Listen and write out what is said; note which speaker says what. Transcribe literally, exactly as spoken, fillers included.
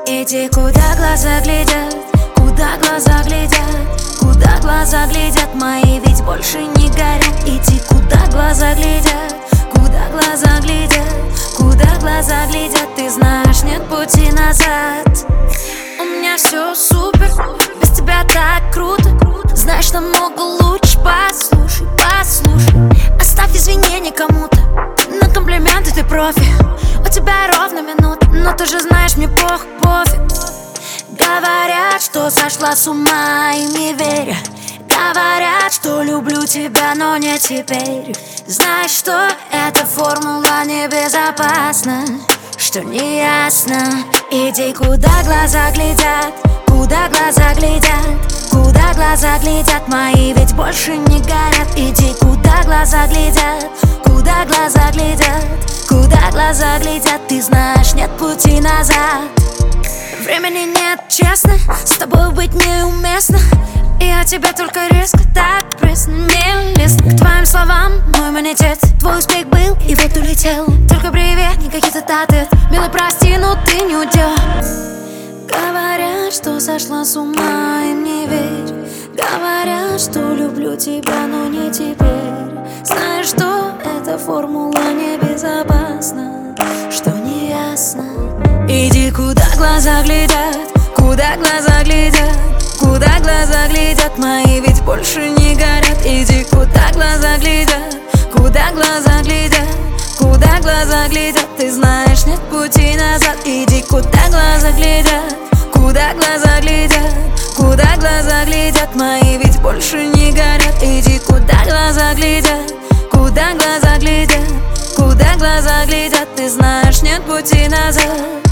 Speaker 1: Иди, куда глаза глядят, куда глаза глядят, куда глаза глядят мои, ведь больше не горят. Иди, куда глаза глядят, куда глаза глядят, куда глаза глядят. Ты знаешь, нет пути назад. У меня все супер, без тебя так круто. Знаешь, намного лучше. Послушай, послушай, оставь извинения кому-то. На комплименты ты профи. У тебя ровно минута, но ты же знаешь, мне пох, пофиг. Говорят, что сошла с ума, и не веря. Говорят, что люблю тебя, но не теперь. Знаешь, что эта формула небезопасна, что не ясно. Иди, куда глаза глядят, куда глаза глядят, куда глаза глядят мои, ведь больше не горят. Иди, куда глаза глядят, куда глаза глядят, куда глаза глядят. Ты знаешь, нет пути назад. Времени нет, честно, с тобой быть неуместно. И я тебе только резко, так пресно, нелестно. К твоим словам мой иммунитет, твой успех был и вот улетел. Только привет, никаких цитат. Милый, прости, но ты не удел. Говорят, что сошла с ума, им не верь. Говорят, что люблю тебя, но не теперь. Знаешь, что эта формула небезопасна, что не ясно. Иди, куда глаза глядят, куда глаза глядят, куда глаза глядят мои, ведь больше не горят. Иди, куда глаза глядят, куда глаза глядят, куда глаза глядят. Ты знаешь, нет пути назад. Иди, куда глаза глядят, куда глаза глядят, куда глаза глядят мои, ведь больше не горят. Иди, куда глаза глядят, куда глаза глядят, куда глаза глядят. Ты знаешь, нет пути назад.